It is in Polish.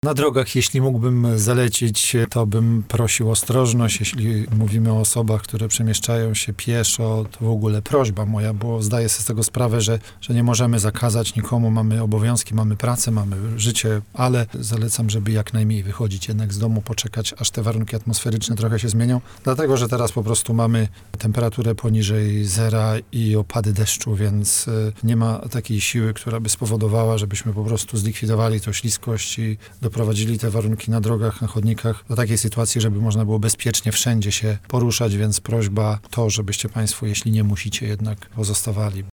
Na drogach, jeśli mógłbym zalecić, to bym prosił ostrożność. Jeśli mówimy o osobach, które przemieszczają się pieszo, to w ogóle prośba moja, bo zdaję sobie z tego sprawę, że nie możemy zakazać nikomu. Mamy obowiązki, mamy pracę, mamy życie, ale zalecam, żeby jak najmniej wychodzić jednak z domu, poczekać, aż te warunki atmosferyczne trochę się zmienią. Dlatego, że teraz po prostu mamy temperaturę poniżej zera i opady deszczu, więc nie ma takiej siły, która by spowodowała, żebyśmy po prostu zlikwidowali tą śliskość i doprowadzili te warunki na drogach, na chodnikach do takiej sytuacji, żeby można było bezpiecznie wszędzie się poruszać, więc prośba to, żebyście Państwo, jeśli nie musicie, jednak pozostawali.